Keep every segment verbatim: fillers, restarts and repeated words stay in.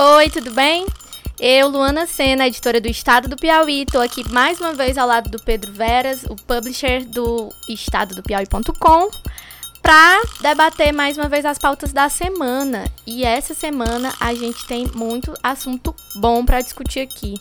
Oi, tudo bem? Eu, Luana Sena, editora do Estado do Piauí, estou aqui mais uma vez ao lado do Pedro Veras, o publisher do estado do piauí ponto com, para debater mais uma vez as pautas da semana. E essa semana a gente tem muito assunto bom para discutir aqui.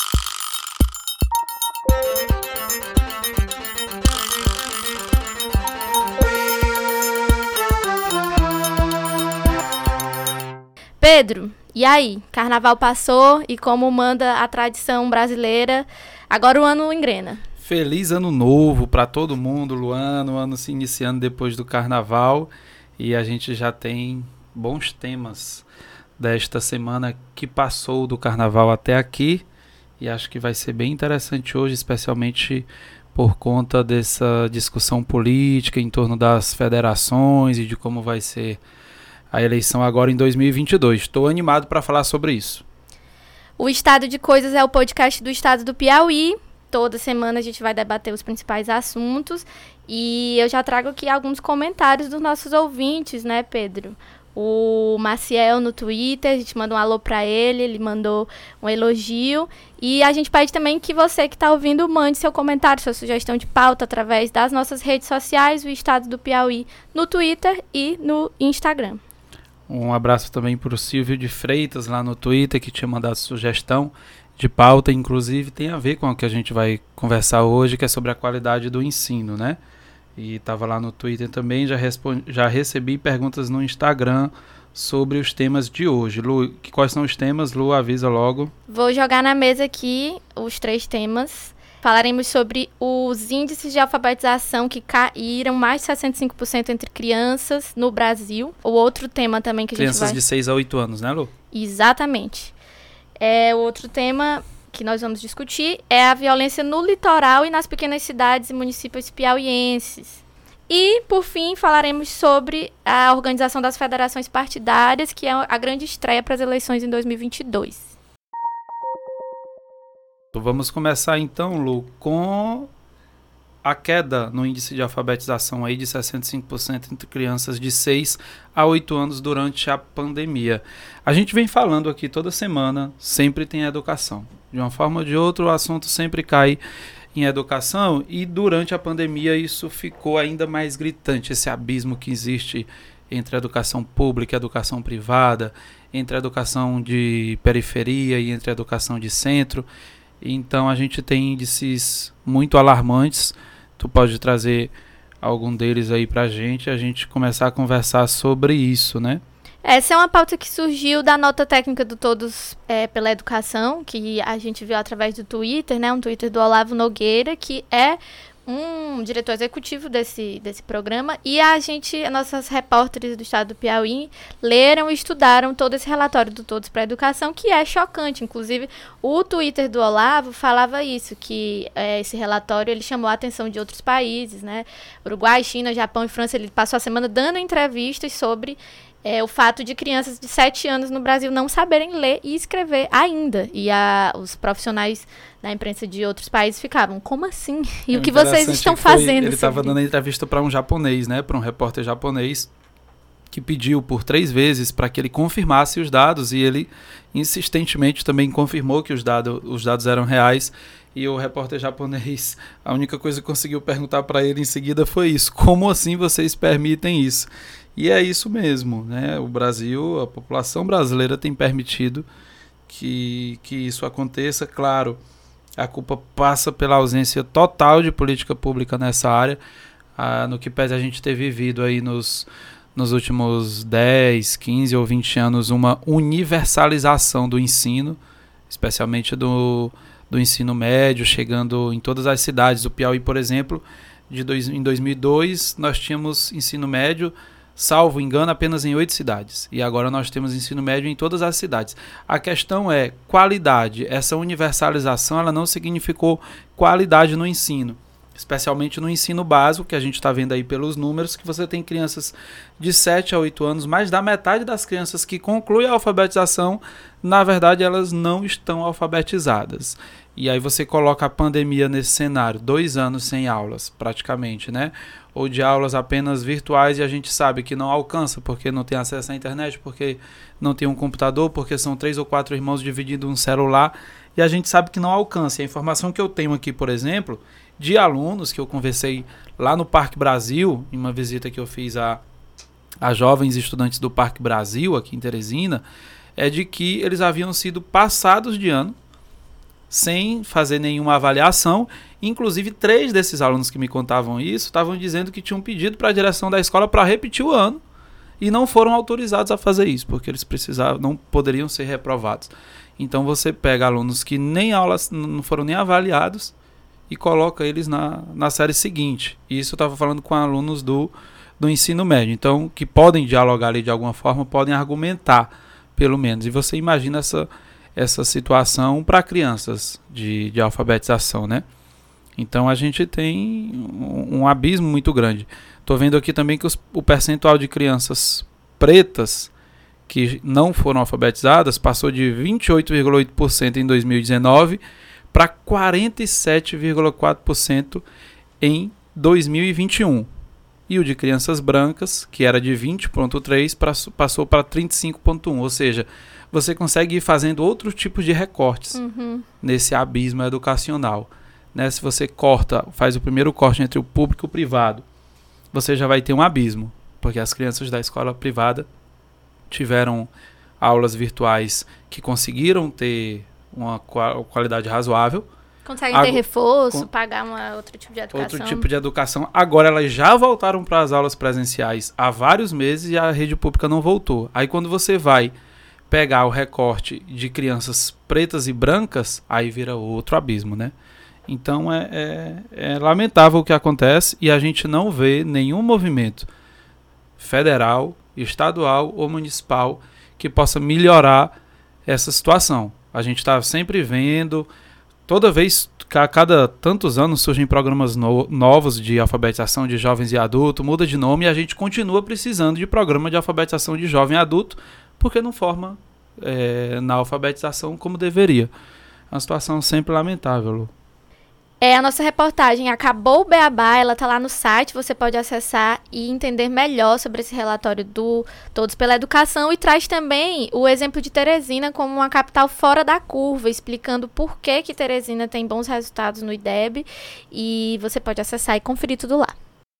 Pedro, e aí? Carnaval passou e como manda a tradição brasileira, agora o ano engrena. Feliz ano novo para todo mundo, Luana, o ano se iniciando depois do Carnaval e a gente já tem bons temas desta semana que passou do Carnaval até aqui e acho que vai ser bem interessante hoje, especialmente por conta dessa discussão política em torno das federações e de como vai ser a eleição agora em dois mil e vinte e dois. Estou animado para falar sobre isso. O Estado de Coisas é o podcast do Estado do Piauí. Toda semana a gente vai debater os principais assuntos. E eu já trago aqui alguns comentários dos nossos ouvintes, né, Pedro? O Maciel no Twitter, a gente manda um alô para ele, ele mandou um elogio. E a gente pede também que você que está ouvindo mande seu comentário, sua sugestão de pauta através das nossas redes sociais, o Estado do Piauí, no Twitter e no Instagram. Um abraço também para o Silvio de Freitas lá no Twitter, que tinha mandado sugestão de pauta, inclusive tem a ver com o que a gente vai conversar hoje, que é sobre a qualidade do ensino, né? E estava lá no Twitter também, já, respondi, já recebi perguntas no Instagram sobre os temas de hoje. Lu, quais são os temas? Lu, avisa logo. Vou jogar na mesa aqui os três temas. Falaremos sobre os índices de alfabetização que caíram mais de sessenta e cinco por cento entre crianças no Brasil. O outro tema também que a crianças gente vai... de seis a oito anos, né, Lu? Exatamente. É, o outro tema que nós vamos discutir é a violência no litoral e nas pequenas cidades e municípios piauienses. E, por fim, falaremos sobre a organização das federações partidárias, que é a grande estreia para as eleições em dois mil e vinte e dois. Vamos começar então, Lu, com a queda no índice de alfabetização aí de sessenta e cinco por cento entre crianças de seis a oito anos durante a pandemia. A gente vem falando aqui toda semana, sempre tem educação. De uma forma ou de outra, o assunto sempre cai em educação e durante a pandemia isso ficou ainda mais gritante, esse abismo que existe entre a educação pública e a educação privada, entre a educação de periferia e entre a educação de centro. Então a gente tem índices muito alarmantes. Tu pode trazer algum deles aí pra gente, a gente começar a conversar sobre isso, né? Essa é uma pauta que surgiu da nota técnica do Todos é, pela Educação, que a gente viu através do Twitter, né? Um Twitter do Olavo Nogueira, que é um diretor executivo desse, desse programa, e a gente, as nossas repórteres do Estado do Piauí, leram e estudaram todo esse relatório do Todos para a Educação, que é chocante. Inclusive, o Twitter do Olavo falava isso, que é, esse relatório ele chamou a atenção de outros países, né? Uruguai, China, Japão e França. Ele passou a semana dando entrevistas sobre É, o fato de crianças de sete anos no Brasil não saberem ler e escrever ainda. E a, os profissionais da imprensa de outros países ficavam, como assim? E é o que vocês estão foi, fazendo? Ele estava dando entrevista para um japonês, né? Para um repórter japonês, que pediu por três vezes para que ele confirmasse os dados. E ele insistentemente também confirmou que os, dado, os dados eram reais. E o repórter japonês, a única coisa que conseguiu perguntar para ele em seguida foi isso: como assim vocês permitem isso? E é isso mesmo, né? O Brasil, a população brasileira tem permitido que, que isso aconteça. Claro, a culpa passa pela ausência total de política pública nessa área, ah, no que pese a gente ter vivido aí nos, nos últimos dez, quinze ou vinte anos uma universalização do ensino, especialmente do, do ensino médio, chegando em todas as cidades. O Piauí, por exemplo, de dois, em dois mil e dois nós tínhamos ensino médio, salvo engano, apenas em oito cidades. E agora nós temos ensino médio em todas as cidades. A questão é qualidade. Essa universalização ela não significou qualidade no ensino. especialmente no ensino básico, que a gente está vendo aí pelos números, que você tem crianças de sete a oito anos, mais da metade das crianças que concluem a alfabetização, na verdade, elas não estão alfabetizadas. E aí você coloca a pandemia nesse cenário, dois anos sem aulas, praticamente, né? Ou de aulas apenas virtuais, e a gente sabe que não alcança, porque não tem acesso à internet, porque não tem um computador, porque são três ou quatro irmãos dividindo um celular, e a gente sabe que não alcança. E a informação que eu tenho aqui, por exemplo, de alunos que eu conversei lá no Parque Brasil, em uma visita que eu fiz a, a jovens estudantes do Parque Brasil, aqui em Teresina, é de que eles haviam sido passados de ano, sem fazer nenhuma avaliação. Inclusive, três desses alunos que me contavam isso estavam dizendo que tinham pedido para a direção da escola para repetir o ano e não foram autorizados a fazer isso, porque eles precisavam, não poderiam ser reprovados. Então você pega alunos que nem aulas, não foram nem avaliados e coloca eles na, na série seguinte. E isso eu estava falando com alunos do, do ensino médio, então que podem dialogar ali de alguma forma, podem argumentar pelo menos. E você imagina essa essa situação para crianças de, de alfabetização, né? Então a gente tem um, um abismo muito grande. Estou vendo aqui também que os, o percentual de crianças pretas que não foram alfabetizadas passou de vinte e oito vírgula oito por cento em dois mil e dezenove para quarenta e sete vírgula quatro por cento em dois mil e vinte e um. E o de crianças brancas, que era de vinte vírgula três por cento, passou para trinta e cinco vírgula um por cento. Ou seja, você consegue ir fazendo outros tipos de recortes uhum. nesse abismo educacional. Né? Se você corta, faz o primeiro corte entre o público e o privado, você já vai ter um abismo, porque as crianças da escola privada tiveram aulas virtuais que conseguiram ter uma qualidade razoável. Conseguem ter Ago, reforço, com, pagar uma, outro tipo de educação. Outro tipo de educação. Agora elas já voltaram para as aulas presenciais há vários meses e a rede pública não voltou. Aí quando você vai pegar o recorte de crianças pretas e brancas, aí vira outro abismo, né? Então é, é, é lamentável o que acontece e a gente não vê nenhum movimento federal, estadual ou municipal que possa melhorar essa situação. A gente está sempre vendo, toda vez, a cada tantos anos surgem programas no, novos de alfabetização de jovens e adultos, muda de nome e a gente continua precisando de programa de alfabetização de jovem e adulto, porque não forma é, na alfabetização como deveria. É uma situação sempre lamentável, Lu. É, a nossa reportagem acabou o Beabá, ela está lá no site, você pode acessar e entender melhor sobre esse relatório do Todos pela Educação e traz também o exemplo de Teresina como uma capital fora da curva, explicando por que que Teresina tem bons resultados no I D E B e você pode acessar e conferir tudo lá.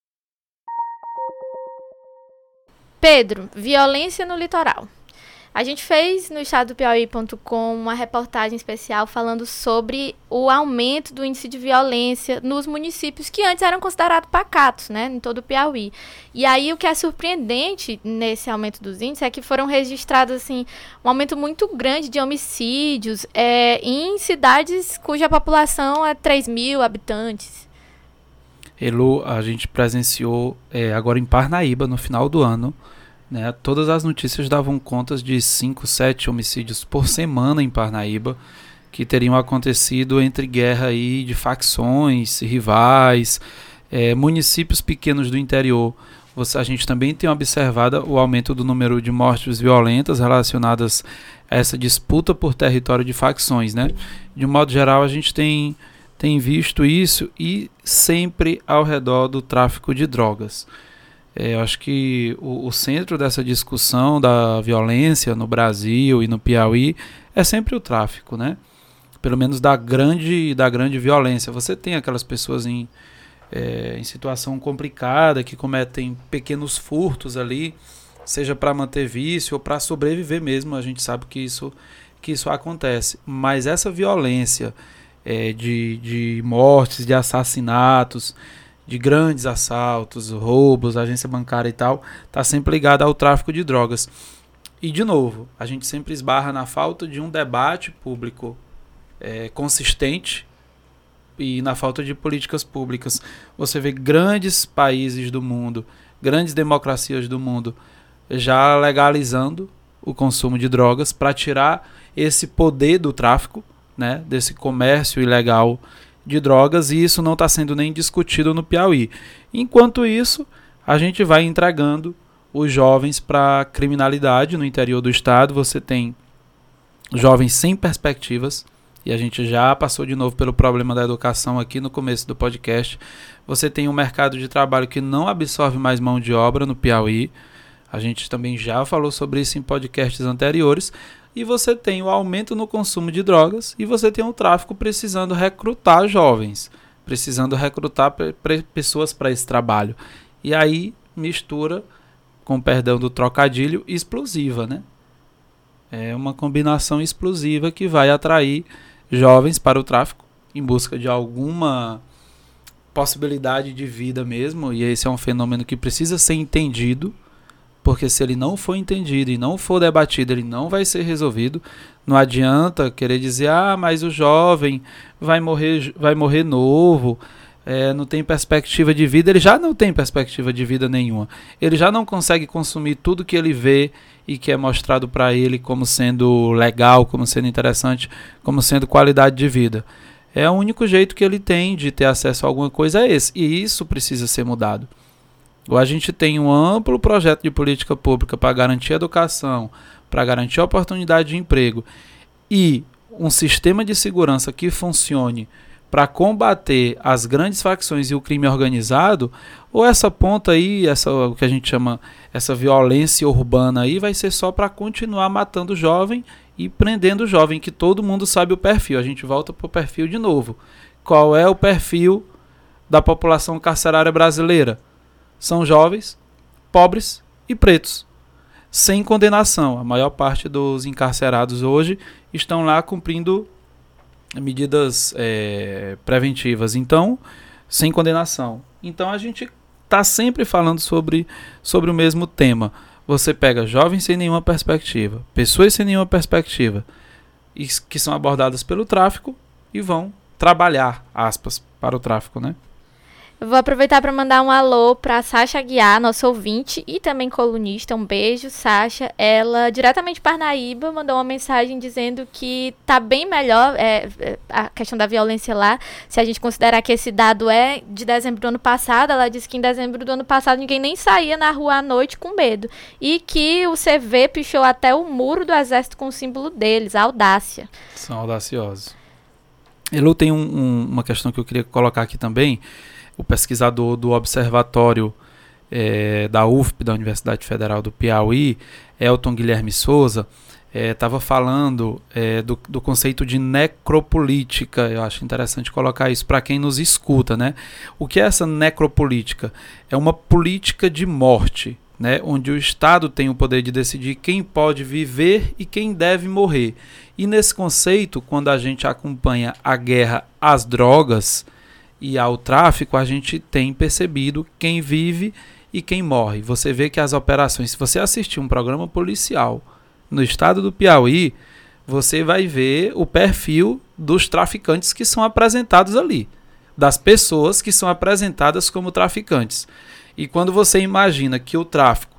Pedro, violência no litoral. A gente fez no estado do piauí ponto com uma reportagem especial falando sobre o aumento do índice de violência nos municípios que antes eram considerados pacatos, né, em todo o Piauí. E aí o que é surpreendente nesse aumento dos índices é que foram registrados assim, um aumento muito grande de homicídios é, em cidades cuja população é três mil habitantes. Elu, a gente presenciou é, agora em Parnaíba, no final do ano, né, todas as notícias davam contas de cinco, sete homicídios por semana em Parnaíba, que teriam acontecido entre guerra aí de facções, rivais, é, municípios pequenos do interior. Você, a gente também tem observado o aumento do número de mortes violentas relacionadas a essa disputa por território de facções, né? De um modo geral, a gente tem, tem visto isso e sempre ao redor do tráfico de drogas. É, eu acho que o, o centro dessa discussão da violência no Brasil e no Piauí é sempre o tráfico, né? Pelo menos da grande, da grande violência. Você tem aquelas pessoas em, é, em situação complicada que cometem pequenos furtos ali, seja para manter vício ou para sobreviver mesmo. A gente sabe que isso, que isso acontece. Mas essa violência é, de, de mortes, de assassinatos, de grandes assaltos, roubos, agência bancária e tal, está sempre ligada ao tráfico de drogas. E, de novo, a gente sempre esbarra na falta de um debate público é, consistente e na falta de políticas públicas. Você vê grandes países do mundo, grandes democracias do mundo, já legalizando o consumo de drogas para tirar esse poder do tráfico, né, desse comércio ilegal de drogas, e isso não está sendo nem discutido no Piauí. Enquanto isso, a gente vai entregando os jovens para a criminalidade no interior do estado. Você tem jovens sem perspectivas, e a gente já passou de novo pelo problema da educação aqui no começo do podcast. Você tem um mercado de trabalho que não absorve mais mão de obra no Piauí. A gente também já falou sobre isso em podcasts anteriores. E você tem o aumento no consumo de drogas, e você tem o tráfico precisando recrutar jovens, precisando recrutar pe- pe- pessoas para esse trabalho. E aí mistura, com perdão do trocadilho, explosiva, né? É uma combinação explosiva que vai atrair jovens para o tráfico em busca de alguma possibilidade de vida mesmo, e esse é um fenômeno que precisa ser entendido, porque se ele não for entendido e não for debatido, ele não vai ser resolvido. Não adianta querer dizer, ah, mas o jovem vai morrer, vai morrer novo, é, não tem perspectiva de vida. Ele já não tem perspectiva de vida nenhuma. Ele já não consegue consumir tudo que ele vê e que é mostrado para ele como sendo legal, como sendo interessante, como sendo qualidade de vida. É o único jeito que ele tem de ter acesso a alguma coisa, é esse. E isso precisa ser mudado. Ou a gente tem um amplo projeto de política pública para garantir a educação, para garantir a oportunidade de emprego, e um sistema de segurança que funcione para combater as grandes facções e o crime organizado, ou essa ponta aí, essa, o que a gente chama essa violência urbana aí, vai ser só para continuar matando o jovem e prendendo o jovem, que todo mundo sabe o perfil. A gente volta para o perfil de novo. Qual é o perfil da população carcerária brasileira? São jovens, pobres e pretos, sem condenação. A maior parte dos encarcerados hoje estão lá cumprindo medidas é, preventivas, então, sem condenação. Então a gente está sempre falando sobre, sobre o mesmo tema. Você pega jovens sem nenhuma perspectiva, pessoas sem nenhuma perspectiva, que são abordadas pelo tráfico e vão trabalhar, aspas, para o tráfico, né? Eu vou aproveitar para mandar um alô para Sasha Aguiar, nossa ouvinte e também colunista. Um beijo, Sasha. Ela, diretamente de Parnaíba, mandou uma mensagem dizendo que tá bem melhor é, a questão da violência lá. Se a gente considerar que esse dado é de dezembro do ano passado, ela disse que em dezembro do ano passado ninguém nem saía na rua à noite com medo. E que o C V pichou até o muro do exército com o símbolo deles, a audácia. São audaciosos. Elu, tem um, um, uma questão que eu queria colocar aqui também. O pesquisador do Observatório é, da U F P, da Universidade Federal do Piauí, Elton Guilherme Souza, estava é, falando é, do, do conceito de necropolítica. Eu acho interessante colocar isso para quem nos escuta, né? O que é essa necropolítica? É uma política de morte, né? Onde o Estado tem o poder de decidir quem pode viver e quem deve morrer. E nesse conceito, quando a gente acompanha a guerra às drogas e ao tráfico, a gente tem percebido quem vive e quem morre. Você vê que as operações, se você assistir um programa policial no estado do Piauí, você vai ver o perfil dos traficantes que são apresentados ali, das pessoas que são apresentadas como traficantes. E quando você imagina que o tráfico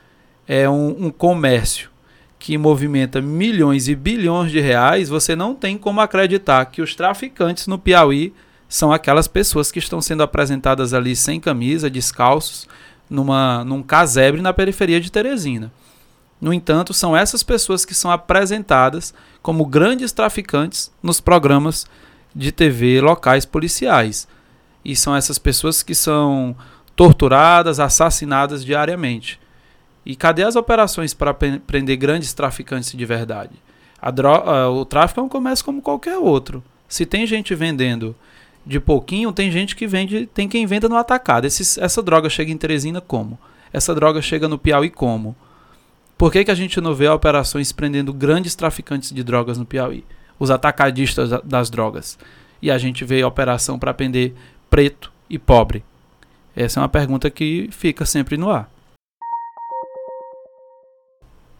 é um, um comércio que movimenta milhões e bilhões de reais, você não tem como acreditar que os traficantes no Piauí são aquelas pessoas que estão sendo apresentadas ali sem camisa, descalços, numa, num casebre na periferia de Teresina. No entanto, são essas pessoas que são apresentadas como grandes traficantes nos programas de T V locais policiais. E são essas pessoas que são torturadas, assassinadas diariamente. E cadê as operações para prender grandes traficantes de verdade? A dro- o tráfico é um comércio como qualquer outro. Se tem gente vendendo de pouquinho, tem gente que vende, tem quem venda no atacado. Esse, essa droga chega em Teresina como? Essa droga chega no Piauí como? Por que que a gente não vê operações prendendo grandes traficantes de drogas no Piauí? Os atacadistas das drogas. E a gente vê a operação para prender preto e pobre. Essa é uma pergunta que fica sempre no ar.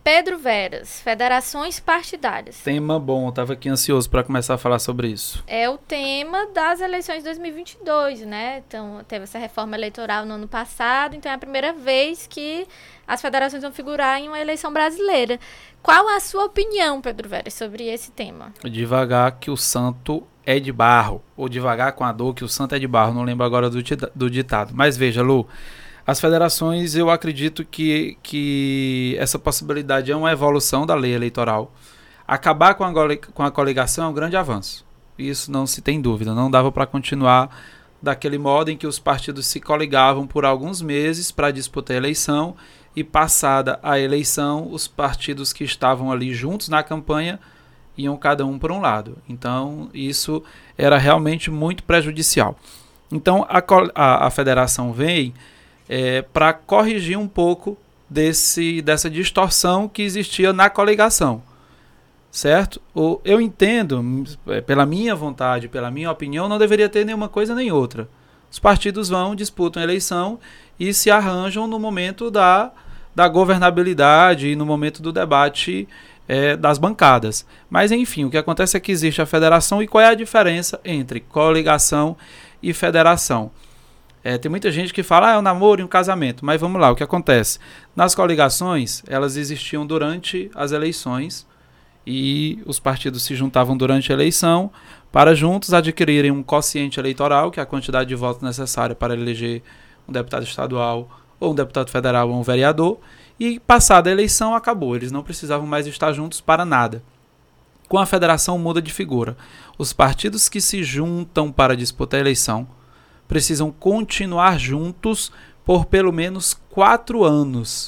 Pedro Veras, federações partidárias. Tema bom, eu estava aqui ansioso para começar a falar sobre isso. É o tema das eleições de dois mil e vinte e dois, né? Então, teve essa reforma eleitoral no ano passado, então é a primeira vez que as federações vão figurar em uma eleição brasileira. Qual a sua opinião, Pedro Veras, sobre esse tema? Devagar que o santo é de barro, ou devagar com a dor que o santo é de barro, não lembro agora do, do ditado. Mas veja, Lu, as federações, eu acredito que, que essa possibilidade é uma evolução da lei eleitoral. Acabar com a, com a coligação é um grande avanço. Isso não se tem dúvida. Não dava para continuar daquele modo em que os partidos se coligavam por alguns meses para disputar a eleição e, passada a eleição, os partidos que estavam ali juntos na campanha iam cada um por um lado. Então, isso era realmente muito prejudicial. Então, a, a, a federação vem É, para corrigir um pouco desse, dessa distorção que existia na coligação, certo? O, eu entendo, pela minha vontade, pela minha opinião, não deveria ter nenhuma coisa nem outra. Os partidos vão, disputam a eleição e se arranjam no momento da, da governabilidade e no momento do debate é, das bancadas. Mas, enfim, o que acontece é que existe a federação e qual é a diferença entre coligação e federação? É, tem muita gente que fala, ah, é um namoro e um casamento, mas vamos lá, o que acontece? Nas coligações, elas existiam durante as eleições e os partidos se juntavam durante a eleição para juntos adquirirem um quociente eleitoral, que é a quantidade de votos necessária para eleger um deputado estadual ou um deputado federal ou um vereador, e passada a eleição acabou, eles não precisavam mais estar juntos para nada. Com a federação muda de figura. Os partidos que se juntam para disputar a eleição precisam continuar juntos por pelo menos quatro anos.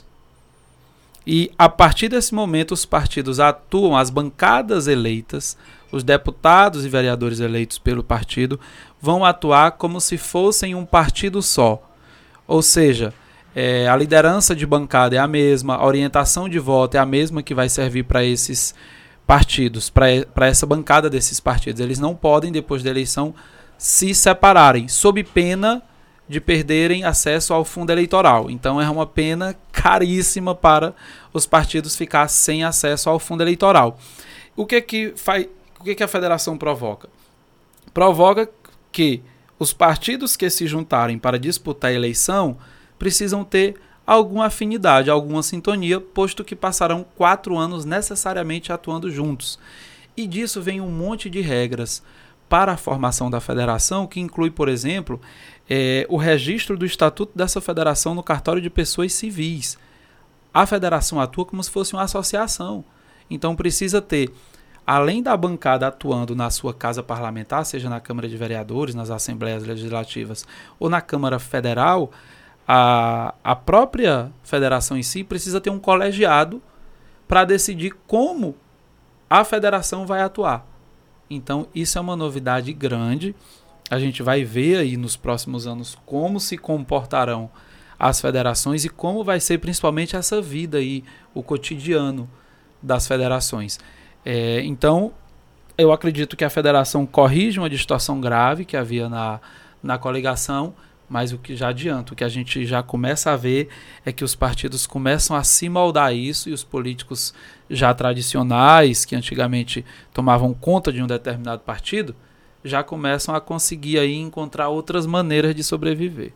E a partir desse momento os partidos atuam, as bancadas eleitas, os deputados e vereadores eleitos pelo partido, vão atuar como se fossem um partido só. Ou seja, é, a liderança de bancada é a mesma, a orientação de voto é a mesma que vai servir para esses partidos, para essa bancada desses partidos. Eles não podem, depois da eleição, se separarem, sob pena de perderem acesso ao fundo eleitoral. Então é uma pena caríssima para os partidos ficar sem acesso ao fundo eleitoral. O que que faz, o que que a federação provoca? Provoca que os partidos que se juntarem para disputar a eleição precisam ter alguma afinidade, alguma sintonia, posto que passarão quatro anos necessariamente atuando juntos. E disso vem um monte de regras para a formação da federação, que inclui, por exemplo, é, o registro do estatuto dessa federação no cartório de pessoas civis. A federação atua como se fosse uma associação. Então precisa ter, além da bancada atuando na sua casa parlamentar, seja na Câmara de Vereadores, nas Assembleias Legislativas ou na Câmara Federal, a, a própria federação em si precisa ter um colegiado para decidir como a federação vai atuar. Então, isso é uma novidade grande. A gente vai ver aí nos próximos anos como se comportarão as federações e como vai ser principalmente essa vida aí, o cotidiano das federações. É, então, eu acredito que a federação corrige uma distorção grave que havia na, na coligação, mas o que já adianto, o que a gente já começa a ver é que os partidos começam a se moldar a isso e os políticos já tradicionais, que antigamente tomavam conta de um determinado partido, já começam a conseguir aí encontrar outras maneiras de sobreviver.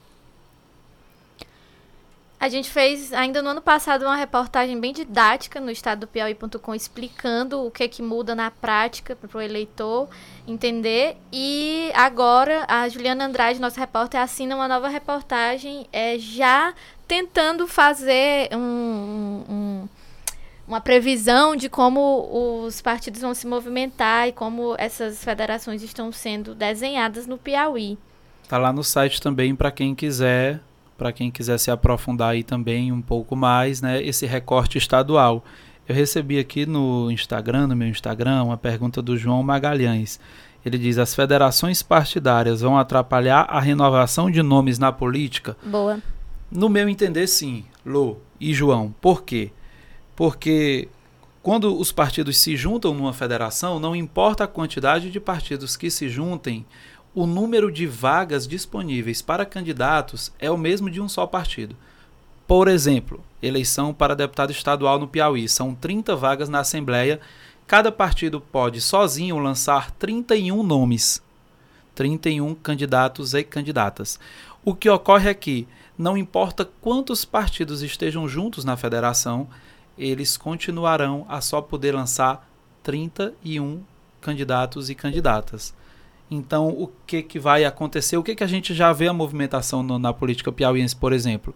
A gente fez ainda no ano passado uma reportagem bem didática no estado do piauí ponto com explicando o que que muda na prática para o eleitor entender. E agora a Juliana Andrade, nossa repórter, assina uma nova reportagem é, já tentando fazer um, um, uma previsão de como os partidos vão se movimentar e como essas federações estão sendo desenhadas no Piauí. Está lá no site também para quem quiser... para quem quiser se aprofundar aí também um pouco mais, né, esse recorte estadual. Eu recebi aqui no Instagram, no meu Instagram, uma pergunta do João Magalhães. Ele diz, as federações partidárias vão atrapalhar a renovação de nomes na política? Boa. No meu entender, sim, Lô e João. Por quê? Porque quando os partidos se juntam numa federação, não importa a quantidade de partidos que se juntem, o número de vagas disponíveis para candidatos é o mesmo de um só partido. Por exemplo, eleição para deputado estadual no Piauí. São trinta vagas na Assembleia. Cada partido pode sozinho lançar trinta e um nomes. trinta e um candidatos e candidatas. O que ocorre é que, não importa quantos partidos estejam juntos na federação, eles continuarão a só poder lançar trinta e um candidatos e candidatas. Então, o que, que vai acontecer? O que, que a gente já vê a movimentação no, na política piauiense, por exemplo?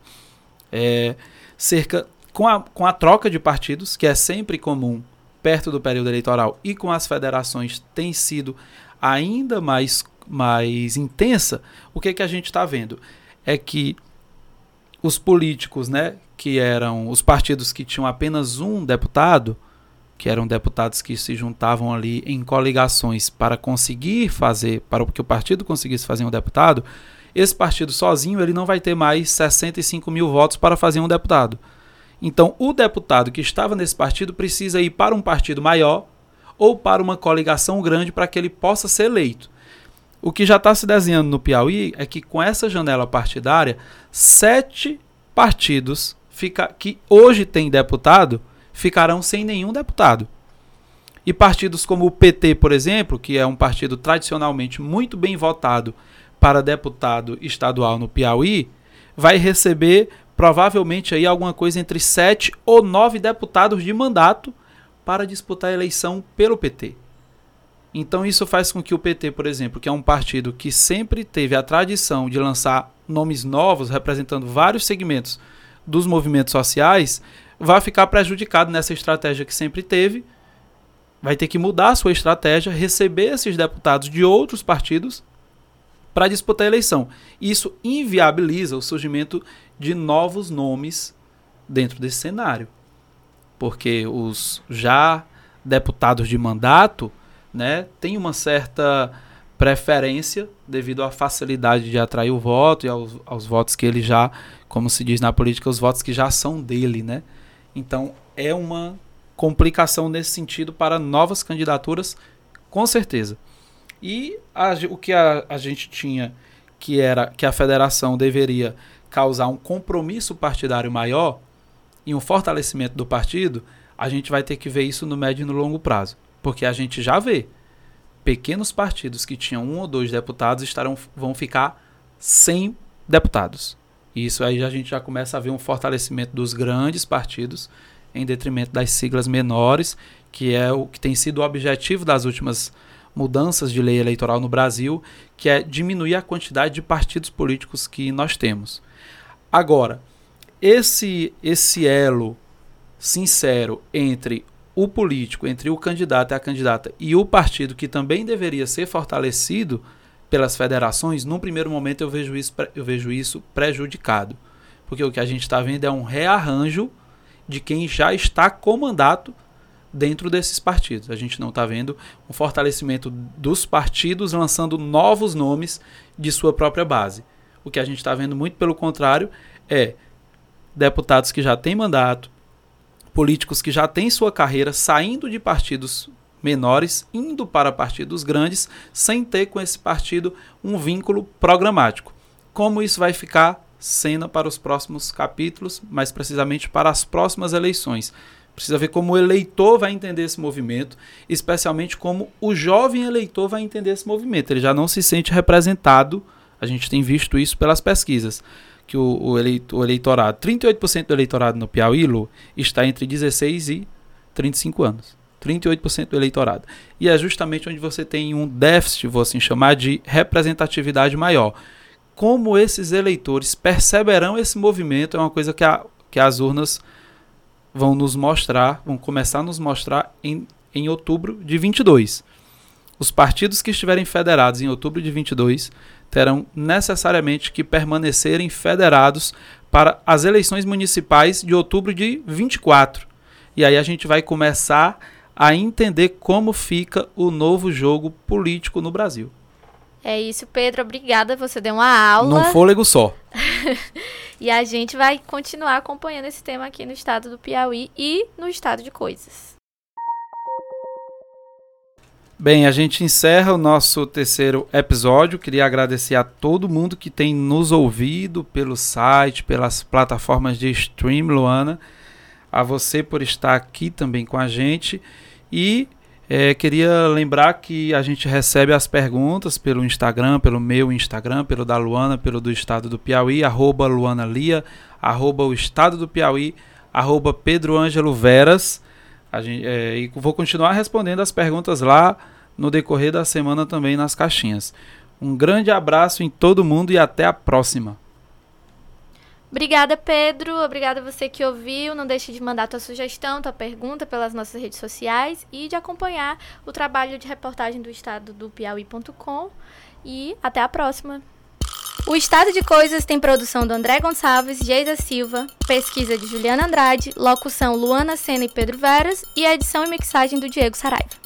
É, cerca, com, a, com a troca de partidos, que é sempre comum perto do período eleitoral, e com as federações tem sido ainda mais, mais intensa, o que, que a gente está vendo? É que os políticos, né, que eram os partidos que tinham apenas um deputado, que eram deputados que se juntavam ali em coligações para conseguir fazer, para que o partido conseguisse fazer um deputado, esse partido sozinho ele não vai ter mais sessenta e cinco mil votos para fazer um deputado. Então, o deputado que estava nesse partido precisa ir para um partido maior ou para uma coligação grande para que ele possa ser eleito. O que já está se desenhando no Piauí é que com essa janela partidária, sete partidos fica, que hoje têm deputado ficarão sem nenhum deputado. E partidos como o P T, por exemplo, que é um partido tradicionalmente muito bem votado para deputado estadual no Piauí, vai receber provavelmente aí alguma coisa entre sete ou nove deputados de mandato para disputar a eleição pelo P T. Então isso faz com que o P T, por exemplo, que é um partido que sempre teve a tradição de lançar nomes novos, representando vários segmentos dos movimentos sociais, vai ficar prejudicado nessa estratégia que sempre teve, vai ter que mudar a sua estratégia, receber esses deputados de outros partidos para disputar a eleição. Isso inviabiliza o surgimento de novos nomes dentro desse cenário, porque os já deputados de mandato, né, têm uma certa preferência devido à facilidade de atrair o voto e aos, aos votos que ele já, como se diz na política, os votos que já são dele, né? Então, é uma complicação nesse sentido para novas candidaturas, com certeza. E a, o que a, a gente tinha, que era que a federação deveria causar um compromisso partidário maior e um fortalecimento do partido, a gente vai ter que ver isso no médio e no longo prazo. Porque a gente já vê pequenos partidos que tinham um ou dois deputados estarão, vão ficar sem deputados. Isso aí a gente já começa a ver um fortalecimento dos grandes partidos em detrimento das siglas menores, que é o que tem sido o objetivo das últimas mudanças de lei eleitoral no Brasil, que é diminuir a quantidade de partidos políticos que nós temos. Agora, esse, esse elo sincero entre o político, entre o candidato e a candidata e o partido, que também deveria ser fortalecido pelas federações, num primeiro momento eu vejo isso, eu vejo isso prejudicado. Porque o que a gente está vendo é um rearranjo de quem já está com mandato dentro desses partidos. A gente não está vendo um fortalecimento dos partidos lançando novos nomes de sua própria base. O que a gente está vendo, muito pelo contrário, é deputados que já têm mandato, políticos que já têm sua carreira saindo de partidos menores, indo para partidos grandes, sem ter com esse partido um vínculo programático. Como isso vai ficar? Cena para os próximos capítulos, mais precisamente para as próximas eleições. Precisa ver como o eleitor vai entender esse movimento, especialmente como o jovem eleitor vai entender esse movimento. Ele já não se sente representado, a gente tem visto isso pelas pesquisas, que o, o, eleito, o eleitorado, trinta e oito por cento do eleitorado no Piauí, Lu, está entre dezesseis e trinta e cinco anos. trinta e oito por cento do eleitorado. E é justamente onde você tem um déficit, vou assim chamar, de representatividade maior. Como esses eleitores perceberão esse movimento é uma coisa que, a, que as urnas vão nos mostrar, vão começar a nos mostrar em, em outubro de vinte e dois. Os partidos que estiverem federados em outubro de vinte e dois terão necessariamente que permanecerem federados para as eleições municipais de outubro de vinte e quatro. E aí a gente vai começar a entender como fica o novo jogo político no Brasil. É isso, Pedro. Obrigada. Você deu uma aula. Num fôlego só. E a gente vai continuar acompanhando esse tema aqui no estado do Piauí e no estado de Coisas. Bem, a gente encerra o nosso terceiro episódio. Queria agradecer a todo mundo que tem nos ouvido pelo site, pelas plataformas de stream, Luana. A você por estar aqui também com a gente. E é, queria lembrar que a gente recebe as perguntas pelo Instagram, pelo meu Instagram, pelo da Luana, pelo do Estado do Piauí, arroba Luana Lia, arroba o Estado do Piauí, arroba Pedro Ângelo Veras. A gente, é, e vou continuar respondendo as perguntas lá no decorrer da semana também nas caixinhas. Um grande abraço em todo mundo e até a próxima. Obrigada, Pedro. Obrigada a você que ouviu. Não deixe de mandar tua sugestão, tua pergunta pelas nossas redes sociais e de acompanhar o trabalho de reportagem do estado do Piauí ponto com. E até a próxima. O Estado de Coisas tem produção do André Gonçalves, Geisa Silva, pesquisa de Juliana Andrade, locução Luana Sena e Pedro Veras e a edição e mixagem do Diego Saraiva.